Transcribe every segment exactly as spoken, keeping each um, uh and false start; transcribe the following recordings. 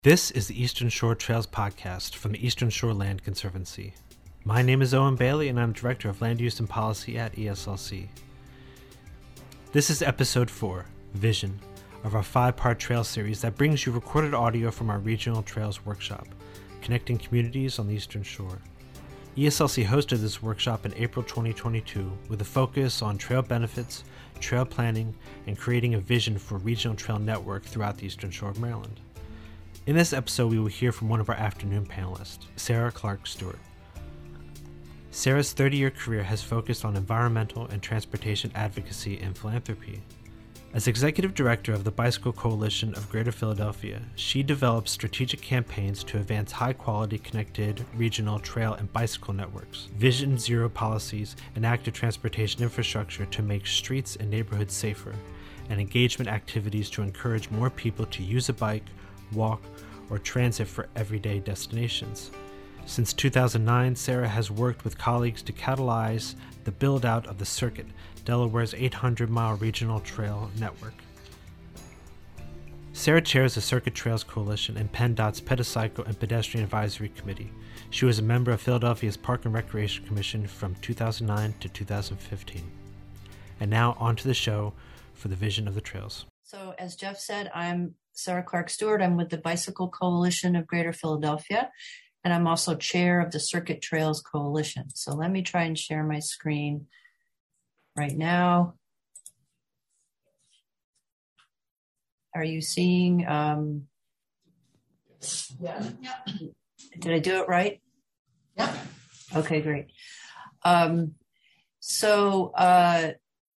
This is the Eastern Shore Trails podcast from the Eastern Shore Land Conservancy. My name is Owen Bailey, and I'm Director of Land Use and Policy at E S L C. This is Episode four, Vision, of our five-part trail series that brings you recorded audio from our Regional Trails Workshop, connecting communities on the Eastern Shore. E S L C hosted this workshop in April twenty twenty-two with a focus on trail benefits, trail planning, and creating a vision for a regional trail network throughout the Eastern Shore of Maryland. In this episode, we will hear from one of our afternoon panelists, Sarah Clark Stewart. Sarah's thirty-year career has focused on environmental and transportation advocacy and philanthropy. As Executive Director of the Bicycle Coalition of Greater Philadelphia, she develops strategic campaigns to advance high-quality connected regional trail and bicycle networks, Vision Zero policies, and active transportation infrastructure to make streets and neighborhoods safer, and engagement activities to encourage more people to use a bike, walk, or transit for everyday destinations. Since two thousand nine, Sarah has worked with colleagues to catalyze the build-out of the Circuit, Delaware's eight hundred mile regional trail network. Sarah chairs the Circuit Trails Coalition and PennDOT's Pedicycle and Pedestrian Advisory Committee. She was a member of Philadelphia's Park and Recreation Commission from two thousand nine to two thousand fifteen. And now on to the show for the Vision of the Trails. So as Jeff said, I'm Sarah Clark Stewart. I'm with the Bicycle Coalition of Greater Philadelphia, and I'm also chair of the Circuit Trails Coalition. So let me try and share my screen right now. Are you seeing? Um, yeah. Did I do it right? Yeah. Okay, great. Um, so uh,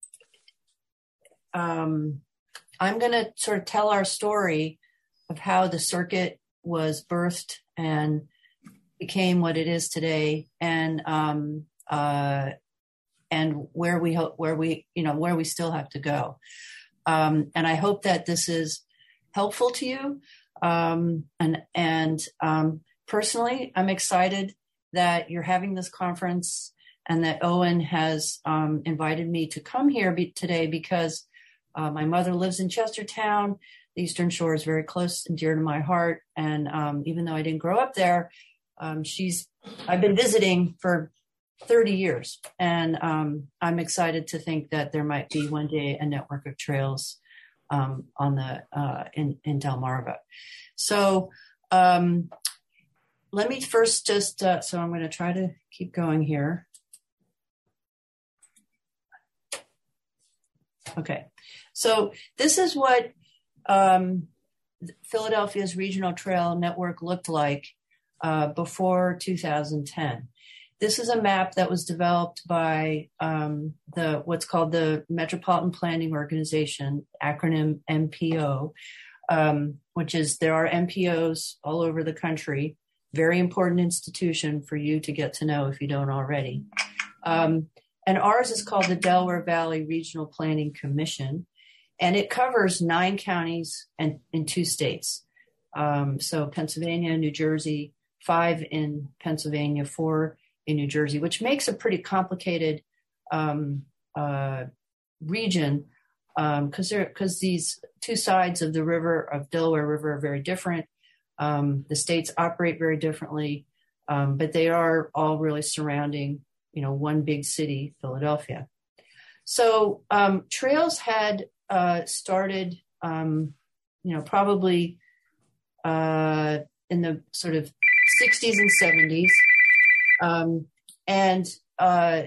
um, I'm going to sort of tell our story of how the circuit was birthed and became what it is today, and um, uh, and where we hope, where we, you know, where we still have to go. Um, and I hope that this is helpful to you. Um, and and um, personally, I'm excited that you're having this conference and that Owen has um, invited me to come here be- today because uh, my mother lives in Chestertown. The Eastern Shore is very close and dear to my heart. And um, even though I didn't grow up there, um, she's I've been visiting for thirty years. And um, I'm excited to think that there might be one day a network of trails um, on the uh, in, in Delmarva. So um, let me first just, uh, so I'm going to try to keep going here. Okay. So this is what um, Philadelphia's Regional Trail Network looked like uh, before two thousand ten. This is a map that was developed by um, the what's called the Metropolitan Planning Organization, acronym M P O, um, which is there are M P Os all over the country. Very important institution for you to get to know if you don't already. Um, and ours is called the Delaware Valley Regional Planning Commission, and it covers nine counties and in two states. Um, so Pennsylvania, New Jersey, five in Pennsylvania, four in New Jersey, which makes a pretty complicated um, uh, region because um, because these two sides of the river, of Delaware River, are very different. Um, the states operate very differently, um, but they are all really surrounding, you know, one big city, Philadelphia. So um, trails had uh, started, um, you know, probably uh, in the sort of sixties and seventies. Um, and, uh,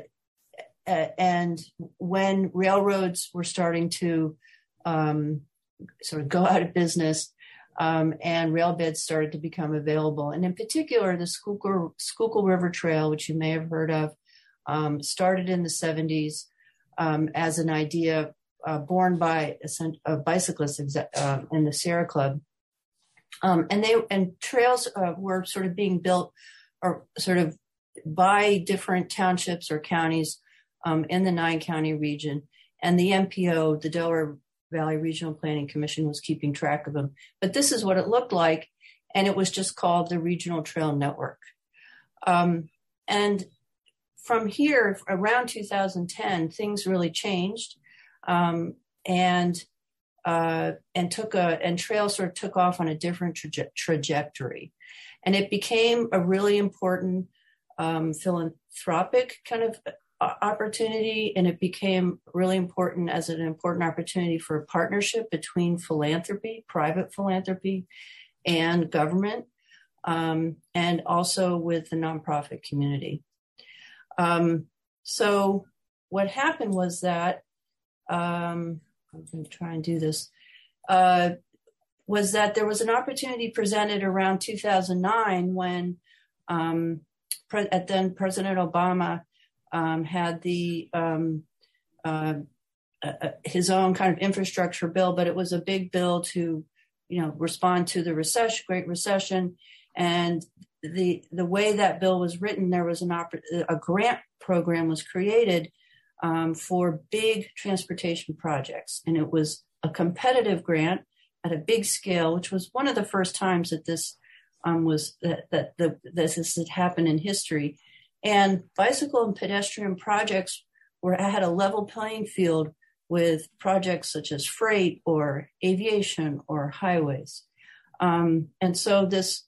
and when railroads were starting to, um, sort of go out of business, um, and rail beds started to become available. And in particular, the Schuylkill, Schuylkill River Trail, which you may have heard of, um, started in the seventies, um, as an idea, uh, born by a, a bicyclist exe- uh, in the Sierra Club. Um, and they, and trails, uh, were sort of being built or sort of by different townships or counties um, in the nine county region. And the M P O, the Delaware Valley Regional Planning Commission, was keeping track of them. But this is what it looked like. And it was just called the Regional Trail Network. Um, and from here, around two thousand ten, things really changed. Um, and uh, and took a, and trail sort of took off on a different traje- trajectory. And it became a really important um, philanthropic kind of opportunity, and it became really important as an important opportunity for a partnership between philanthropy, private philanthropy, and government, um, and also with the nonprofit community. Um, so what happened was that, um, I'm going to try and do this, uh, was that there was an opportunity presented around two thousand nine when um, pre- at then President Obama um, had the um, uh, uh, his own kind of infrastructure bill, but it was a big bill to, you know, respond to the recession, Great Recession, and the the way that bill was written, there was an op- a grant program was created um, for big transportation projects, and it was a competitive grant at a big scale, which was one of the first times that this um, was that that the, this had happened in history. And bicycle and pedestrian projects were had a level playing field with projects such as freight or aviation or highways. Um, and so this,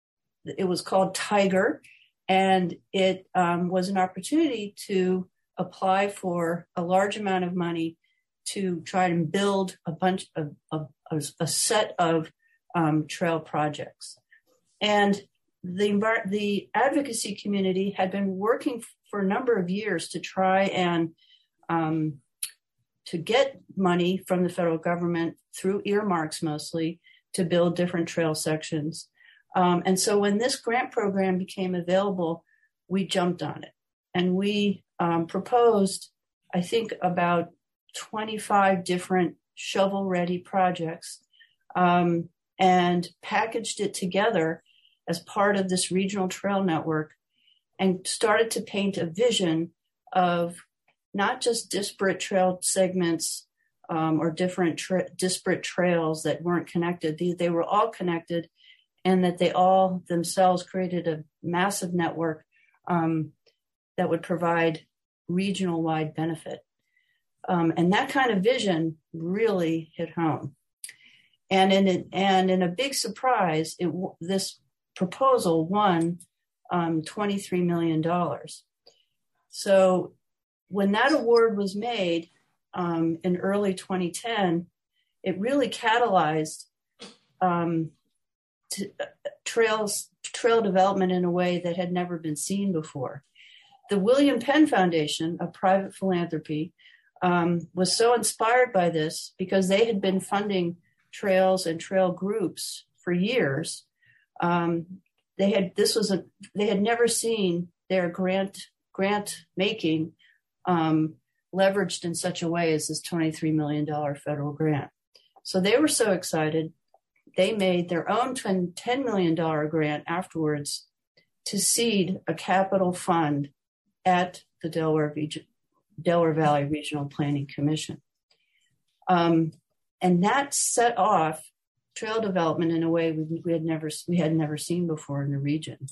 it was called Tiger, and it um, was an opportunity to apply for a large amount of money to try and build a bunch of, of, of a set of um, trail projects. And the, the advocacy community had been working for a number of years to try and um, to get money from the federal government through earmarks mostly to build different trail sections. Um, and so when this grant program became available, we jumped on it. And we um, proposed, I think, about twenty-five different shovel-ready projects um, and packaged it together as part of this regional trail network and started to paint a vision of not just disparate trail segments um, or different tra- disparate trails that weren't connected. They, they were all connected, and that they all themselves created a massive network um, that would provide regional-wide benefit. Um, and that kind of vision really hit home. And in it, and in a big surprise, it, this proposal won um, twenty-three million dollars. So when that award was made um, in early twenty ten, it really catalyzed um, to, uh, trails, trail development in a way that had never been seen before. The William Penn Foundation, a private philanthropy, um, was so inspired by this because they had been funding trails and trail groups for years. Um, they had this was a they had never seen their grant grant making um, leveraged in such a way as this twenty-three million dollars federal grant. So they were so excited, they made their own ten million dollars grant afterwards to seed a capital fund at the Delaware, Delaware Valley Regional Planning Commission. Um, and that set off trail development in a way we, we had never we had never seen before in the region.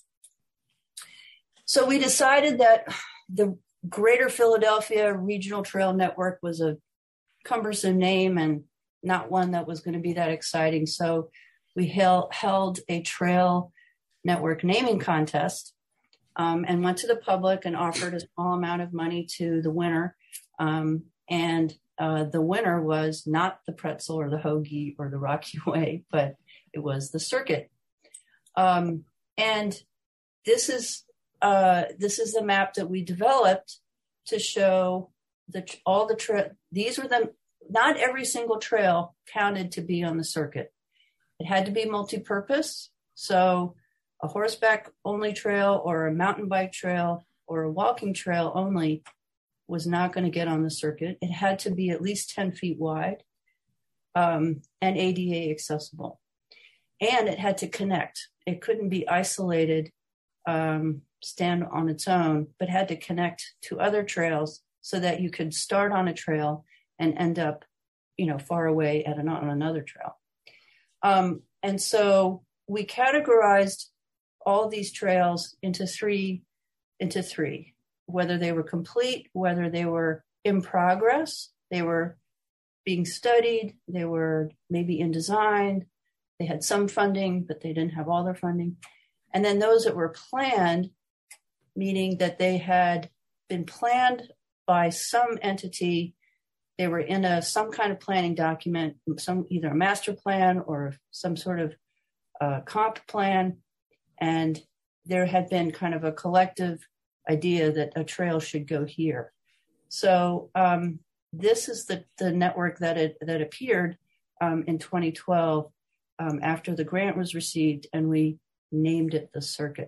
So we decided that the Greater Philadelphia Regional Trail Network was a cumbersome name and not one that was going to be that exciting. So we held, held a trail network naming contest um, and went to the public and offered a small amount of money to the winner. Um, and uh, the winner was not the pretzel or the hoagie or the Rocky Way, but it was the circuit. Um, and this is uh, this is the map that we developed to show the all the tra- these were the not every single trail counted to be on the circuit. It had to be multi-purpose. So a horseback only trail or a mountain bike trail or a walking trail only was not going to get on the circuit. It had to be at least ten feet wide um, and A D A accessible. And it had to connect. It couldn't be isolated, um, stand on its own, but had to connect to other trails so that you could start on a trail and end up, you know, far away at an, on another trail. Um, and so we categorized all these trails into three, into three, whether they were complete, whether they were in progress, they were being studied. They were maybe in design. They had some funding, but they didn't have all their funding. And then those that were planned, meaning that they had been planned by some entity. They were in a some kind of planning document, some either a master plan or some sort of uh, comp plan. And there had been kind of a collective idea that a trail should go here. So um, this is the, the network that it, that appeared um, in twenty twelve um, after the grant was received, and we named it the circuit.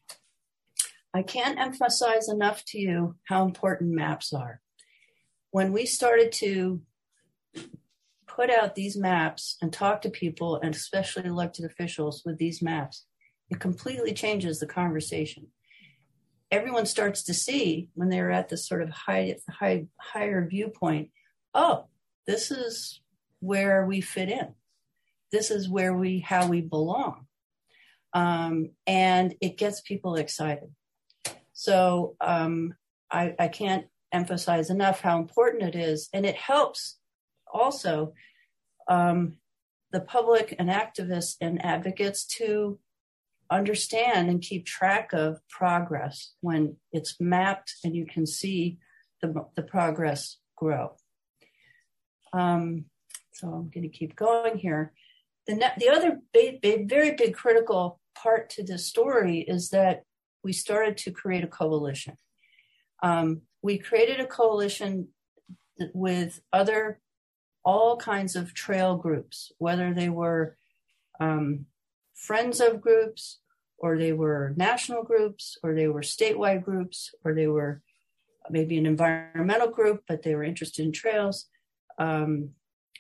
I can't emphasize enough to you how important maps are. When we started to put out these maps and talk to people, and especially elected officials with these maps, it completely changes the conversation. Everyone starts to see when they're at this sort of high, high, higher viewpoint, oh, this is where we fit in. This is where we, how we belong. Um, and it gets people excited. So um, I, I can't emphasize enough how important it is. And it helps also um, the public and activists and advocates to understand and keep track of progress when it's mapped and you can see the, the progress grow. Um, so I'm going to keep going here. The, ne- the other big, big, very big critical part to this story is that we started to create a coalition. Um, we created a coalition with other, all kinds of trail groups, whether they were um, friends of groups, or they were national groups, or they were statewide groups, or they were maybe an environmental group, but they were interested in trails. Um,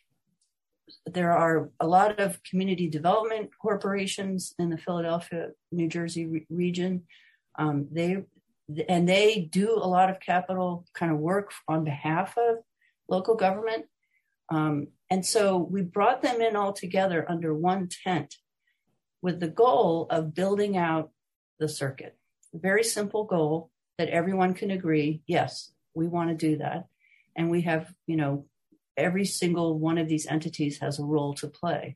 there are a lot of community development corporations in the Philadelphia, New Jersey re- region. Um, they and they do a lot of capital kind of work on behalf of local government. Um, and so we brought them in all together under one tent with the goal of building out the circuit. A very simple goal that everyone can agree, yes, we want to do that. And we have, you know, every single one of these entities has a role to play.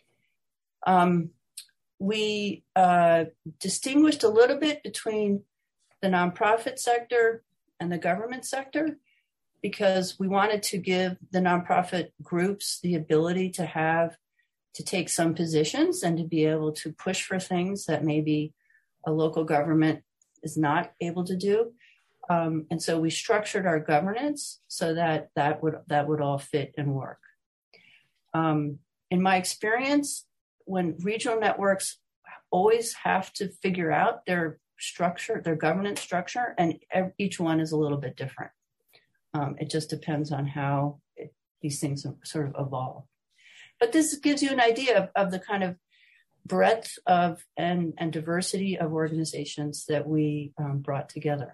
Um, we uh, distinguished a little bit between the nonprofit sector and the government sector, because we wanted to give the nonprofit groups the ability to have, to take some positions and to be able to push for things that maybe a local government is not able to do. Um, and so we structured our governance so that that would, that would all fit and work. Um, in my experience, when regional networks always have to figure out their structure, their governance structure, and each one is a little bit different. Um, it just depends on how it, these things sort of evolve. But this gives you an idea of, of the kind of breadth of and, and diversity of organizations that we um, brought together.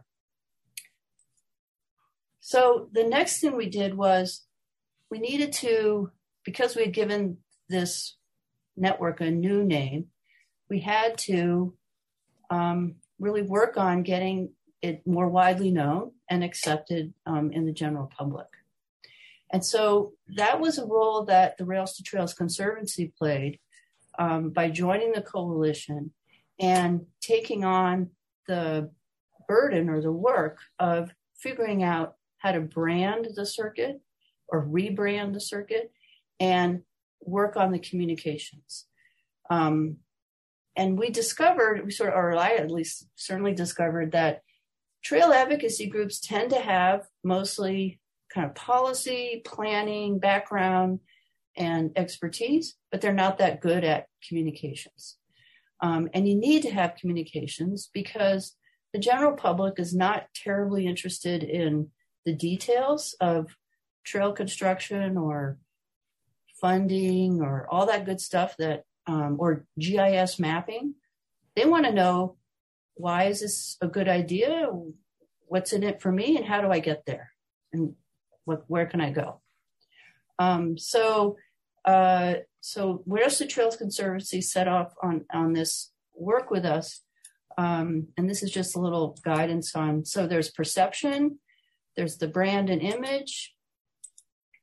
So the next thing we did was we needed to, because we had given this network a new name, we had to um, really work on getting it more widely known and accepted um, in the general public. And so that was a role that the Rails to Trails Conservancy played um, by joining the coalition and taking on the burden or the work of figuring out how to brand the circuit or rebrand the circuit and work on the communications. Um, and we discovered, we sort of, or I at least certainly discovered that trail advocacy groups tend to have mostly kind of policy, planning, background, and expertise, but they're not that good at communications. Um, and you need to have communications because the general public is not terribly interested in the details of trail construction or funding or all that good stuff that, um, or G I S mapping. They want to know, why is this a good idea? What's in it for me? And how do I get there? And what, where can I go? Um, so, uh, so Rails to Trails Conservancy set off on, on this work with us. Um, and this is just a little guidance on, so there's perception, there's the brand and image,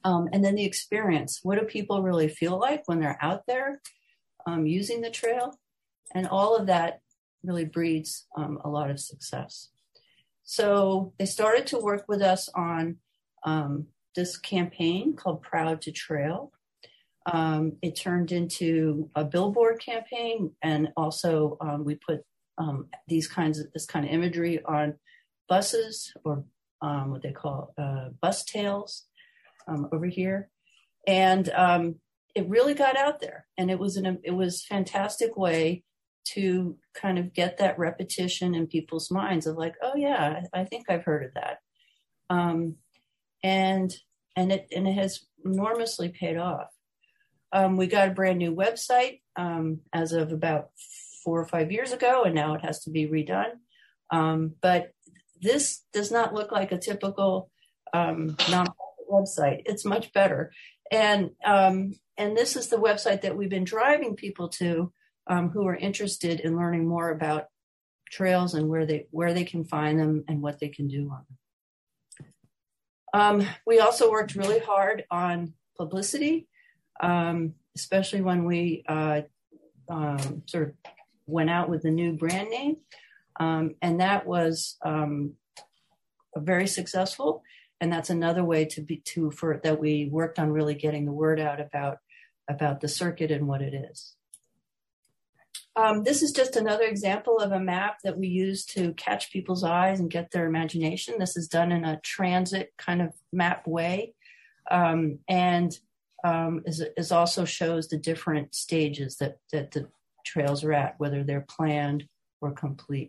Um, and then the experience. What do people really feel like when they're out there um, using the trail? And all of that really breeds um, a lot of success. So they started to work with us on um, this campaign called Proud to Trail. Um, it turned into a billboard campaign, and also um, we put um, these kinds of this kind of imagery on buses, or um, what they call uh, bus tails um, over here, and um, it really got out there, and it was an it was a fantastic way to kind of get that repetition in people's minds of like, oh yeah, I think I've heard of that, um, and and it and it has enormously paid off. Um, we got a brand new website um, as of about four or five years ago, and now it has to be redone. Um, but this does not look like a typical um, nonprofit website. It's much better, and um, and this is the website that we've been driving people to um, who are interested in learning more about trails and where they where they can find them and what they can do on them. Um, we also worked really hard on publicity. Um, especially when we uh, um, sort of went out with the new brand name. Um, and that was um, very successful. And that's another way to be to for that we worked on really getting the word out about, about the circuit and what it is. Um, this is just another example of a map that we use to catch people's eyes and get their imagination. This is done in a transit kind of map way. Um, and Um, is, is also shows the different stages that, that the trails are at, whether they're planned or complete.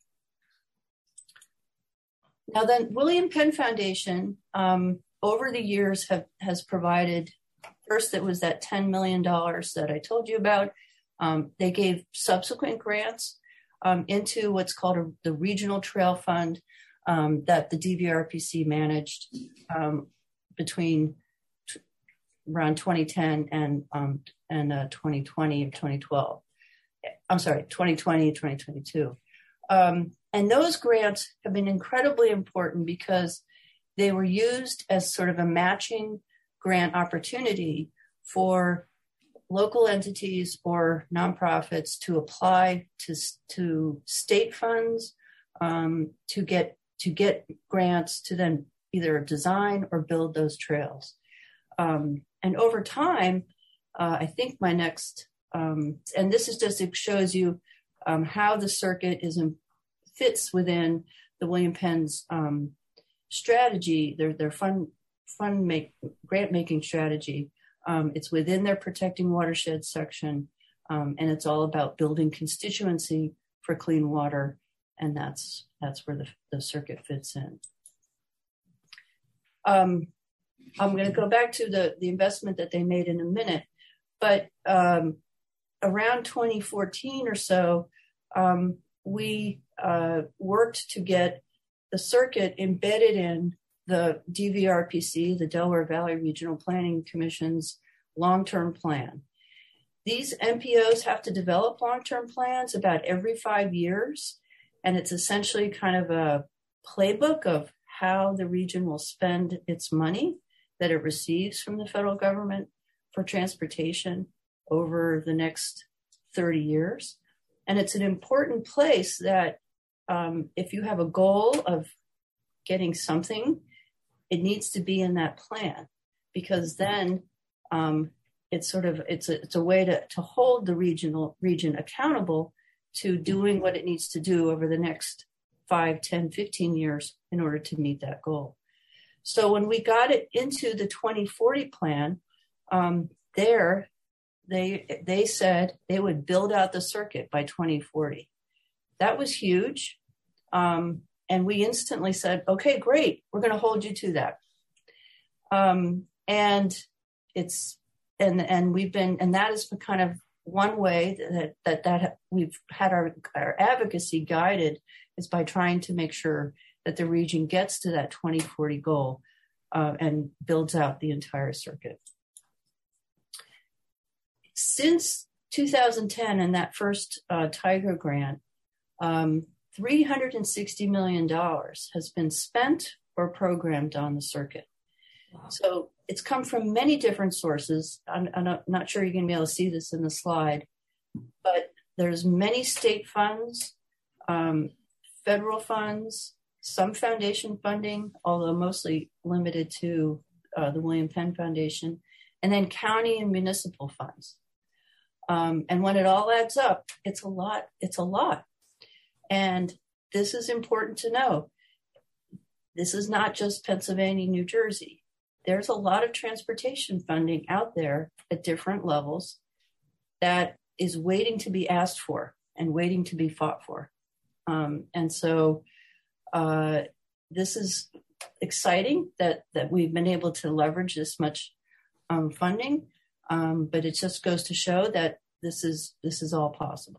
Now then, William Penn Foundation um, over the years have, has provided, first it was that ten million dollars that I told you about. Um, they gave subsequent grants um, into what's called a, the Regional Trail Fund um, that the D V R P C managed um, between around twenty ten and um, and uh, twenty twenty and twenty twelve. I'm sorry, twenty twenty and twenty twenty-two. Um, and those grants have been incredibly important because they were used as sort of a matching grant opportunity for local entities or nonprofits to apply to to state funds um, to get to get grants to then either design or build those trails. Um, and over time, uh, I think my next, um, and this is just, it shows you um, how the circuit is in, fits within the William Penn's um, strategy, their their fund fund make grant making strategy. Um, it's within their protecting watershed section, um, and it's all about building constituency for clean water, and that's that's where the the circuit fits in. Um, I'm going to go back to the, the investment that they made in a minute, but um, around twenty fourteen or so, um, we uh, worked to get the circuit embedded in the D V R P C, the Delaware Valley Regional Planning Commission's long-term plan. These M P Os have to develop long-term plans about every five years, and it's essentially kind of a playbook of how the region will spend its money that it receives from the federal government for transportation over the next thirty years. And it's an important place that um, if you have a goal of getting something, it needs to be in that plan, because then um, it's sort of, it's a, it's a way to, to hold the regional region accountable to doing what it needs to do over the next five, ten, fifteen years in order to meet that goal. So when we got it into the twenty forty plan, um, there they they said they would build out the circuit by twenty forty. That was huge. Um, and we instantly said, okay, great, we're going to hold you to that. Um, and it's and and we've been and that is kind of one way that that that we've had our, our advocacy guided is by trying to make sure that the region gets to that twenty forty goal uh, and builds out the entire circuit. Since two thousand ten and that first uh, Tiger grant, um, three hundred sixty million dollars has been spent or programmed on the circuit. Wow. So it's come from many different sources. I'm, I'm not sure you're going to be able to see this in the slide, but there's many state funds, um, federal funds, some foundation funding, although mostly limited to uh, the William Penn Foundation, and then county and municipal funds. Um, and when it all adds up, it's a lot. It's a lot. And this is important to know. This is not just Pennsylvania, New Jersey. There's a lot of transportation funding out there at different levels that is waiting to be asked for and waiting to be fought for. Um, and so uh, this is exciting that, that we've been able to leverage this much um, funding. Um, but it just goes to show that this is this is all possible.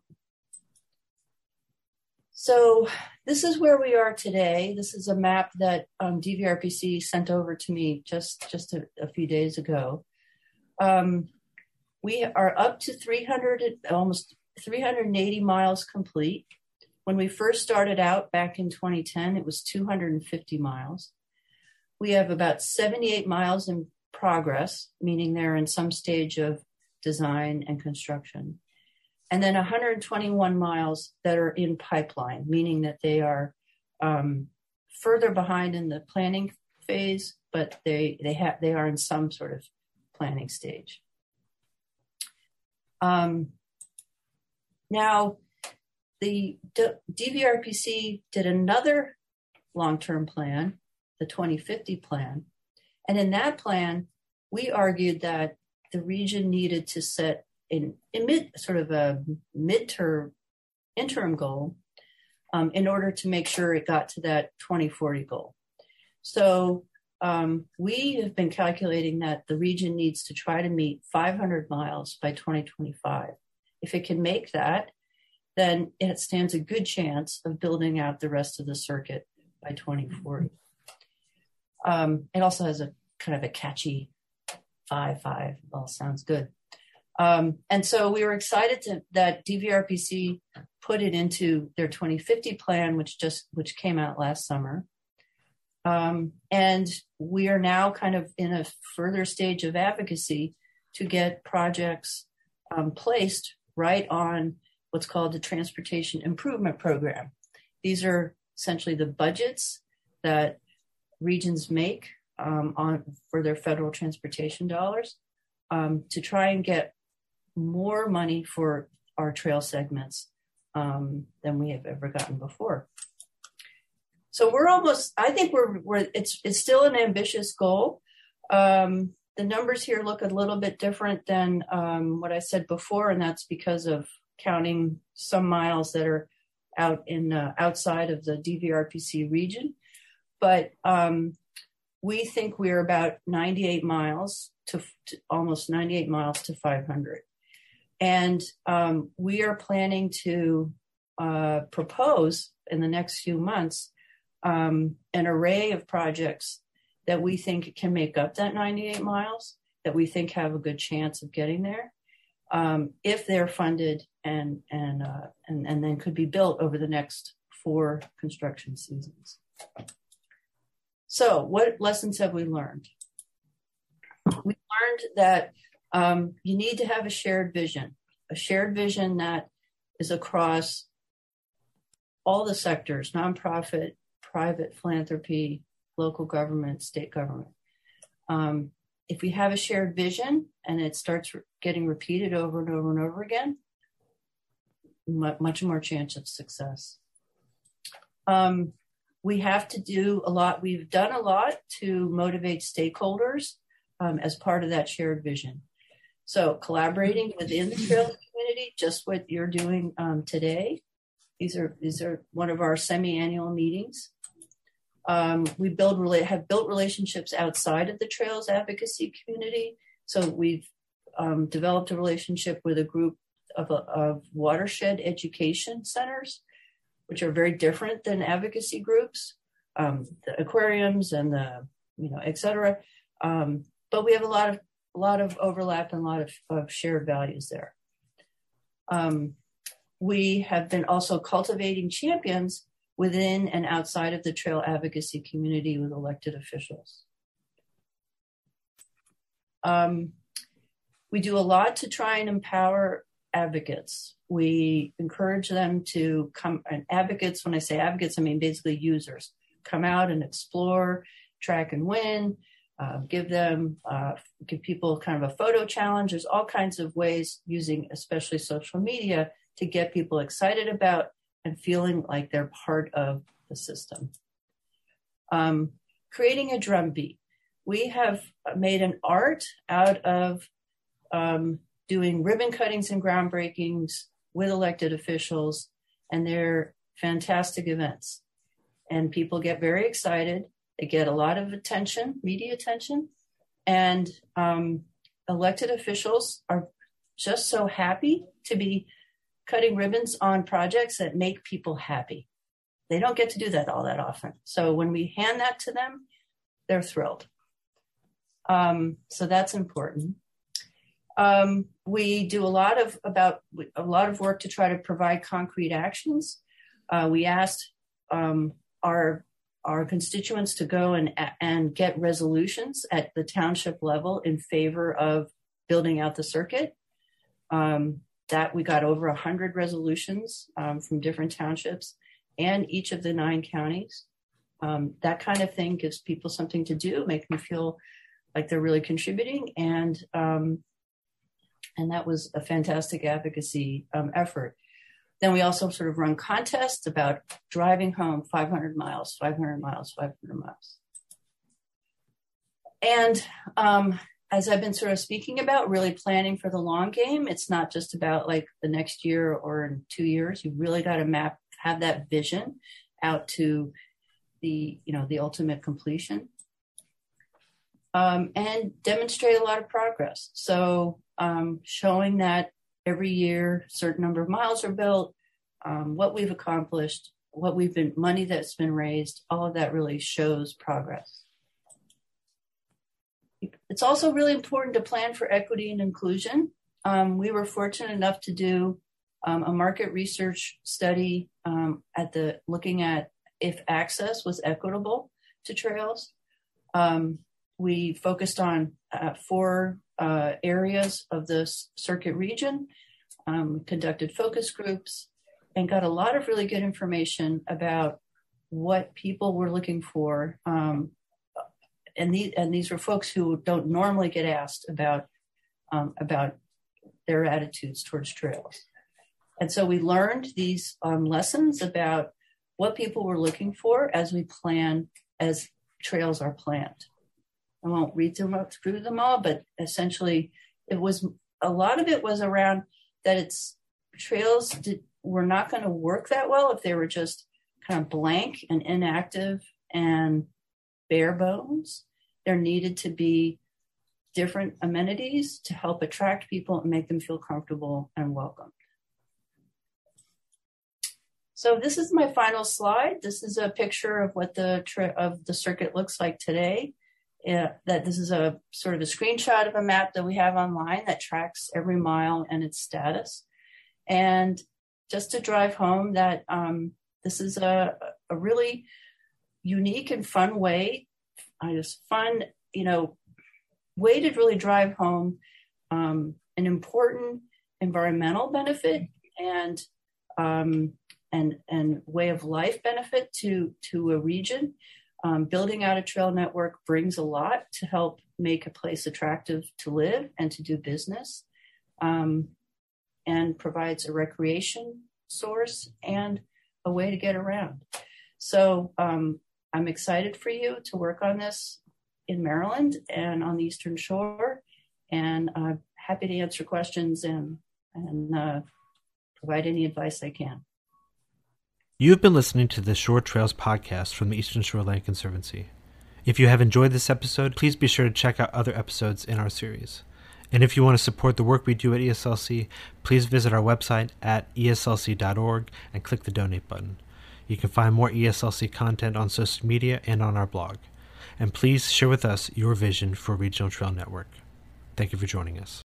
So this is where we are today. This is a map that um, D V R P C sent over to me just, just a, a few days ago. Um, we are up to three hundred, almost three hundred eighty miles complete. When we first started out back in twenty ten, it was two hundred fifty miles. We have about seventy-eight miles in progress, meaning they're in some stage of design and construction. And then one hundred twenty-one miles that are in pipeline, meaning that they are um, further behind in the planning phase, but they they have they are in some sort of planning stage. Um, now, the D V R P C did another long-term plan, the twenty fifty plan. And in that plan, we argued that the region needed to set in, in mid, sort of a mid-term interim goal um, in order to make sure it got to that twenty forty goal. So um, we have been calculating that the region needs to try to meet five hundred miles by twenty twenty-five. If it can make that, then it stands a good chance of building out the rest of the circuit by twenty forty. Um, it also has a kind of a catchy five, five, all sounds good. Um, and so we were excited to, that D V R P C put it into their twenty fifty plan, which just, which came out last summer. Um, and we are now kind of in a further stage of advocacy to get projects um, placed right on what's called the Transportation Improvement Program. These are essentially the budgets that regions make um, on for their federal transportation dollars um, to try and get more money for our trail segments um, than we have ever gotten before. So we're almost, I think we're, we're it's, it's still an ambitious goal. Um, the numbers here look a little bit different than um, what I said before, and that's because of counting some miles that are out in uh, outside of the D V R P C region. But um, we think we're about ninety-eight miles to, to almost ninety-eight miles to five hundred. And um, we are planning to uh, propose in the next few months um, an array of projects that we think can make up that ninety-eight miles, that we think have a good chance of getting there, um, if they're funded and and, uh, and and then could be built over the next four construction seasons. So what lessons have we learned? We learned that um, you need to have a shared vision, a shared vision that is across all the sectors, nonprofit, private philanthropy, local government, state government. Um, if we have a shared vision and it starts re- getting repeated over and over and over again, m- much more chance of success. Um, we have to do a lot. We've done a lot to motivate stakeholders um, as part of that shared vision. So collaborating within the trail community, just what you're doing um, today. These are these are one of our semi-annual meetings. Um, we build have built relationships outside of the trails advocacy community. So we've um, developed a relationship with a group of, of watershed education centers, which are very different than advocacy groups, um, the aquariums and the, you know, et cetera. Um, but we have a lot of a lot of overlap and a lot of, of shared values there. Um, we have been also cultivating champions within and outside of the trail advocacy community with elected officials. Um, we do a lot to try and empower advocates. We encourage them to come, and advocates, when I say advocates, I mean basically users, come out and explore, track and win, uh, give them, uh, give people kind of a photo challenge. There's all kinds of ways using, especially social media, to get people excited about and feeling like they're part of the system. Um, creating a drumbeat. We have made an art out of um, doing ribbon cuttings and groundbreakings with elected officials, and they're fantastic events. And people get very excited. They get a lot of attention, media attention, and um, elected officials are just so happy to be cutting ribbons on projects that make people happy. They don't get to do that all that often. So when we hand that to them, they're thrilled. Um, so that's important. Um, we do a lot of about a lot of work to try to provide concrete actions. Uh, we asked um, our our constituents to go and and get resolutions at the township level in favor of building out the circuit. Um, that we got over a hundred resolutions um, from different townships and each of the nine counties. Um, that kind of thing gives people something to do, make them feel like they're really contributing, and um, and that was a fantastic advocacy um, effort. Then we also sort of run contests about driving home five hundred miles, five hundred miles, five hundred miles. And um, as I've been sort of speaking about, really planning for the long game. It's not just about like the next year or in two years. You really got to map, have that vision out to the, you know, the ultimate completion. Um, and demonstrate a lot of progress. So um, showing that every year, a certain number of miles are built, um, what we've accomplished, what we've been, money that's been raised, all of that really shows progress. It's also really important to plan for equity and inclusion. Um, we were fortunate enough to do um, a market research study um, at the looking at if access was equitable to trails. Um, we focused on uh, four uh, areas of the circuit region, um, conducted focus groups, and got a lot of really good information about what people were looking for. Um, and, these, and these were folks who don't normally get asked about, um, about their attitudes towards trails. And so we learned these um, lessons about what people were looking for as we plan, as trails are planned. I won't read them up through them all, but essentially it was, a lot of it was around that it's trails did, were not going to work that well if they were just kind of blank and inactive and bare bones. There needed to be different amenities to help attract people and make them feel comfortable and welcomed. So this is my final slide. This is a picture of what the tri- of the circuit looks like today. Uh, that this is a sort of a screenshot of a map that we have online that tracks every mile and its status. And just to drive home that um, this is a, a really unique and fun way, I just fun, you know, way to really drive home um, an important environmental benefit and um, and and way of life benefit to to a region. Um, building out a trail network brings a lot to help make a place attractive to live and to do business, um, and provides a recreation source and a way to get around. So um, I'm excited for you to work on this in Maryland and on the Eastern Shore, and I'm uh, happy to answer questions and, and uh, provide any advice I can. You've been listening to the Shore Trails podcast from the Eastern Shore Land Conservancy. If you have enjoyed this episode, please be sure to check out other episodes in our series. And if you want to support the work we do at E S L C, please visit our website at E S L C dot org and click the donate button. You can find more E S L C content on social media and on our blog. And please share with us your vision for a regional trail network. Thank you for joining us.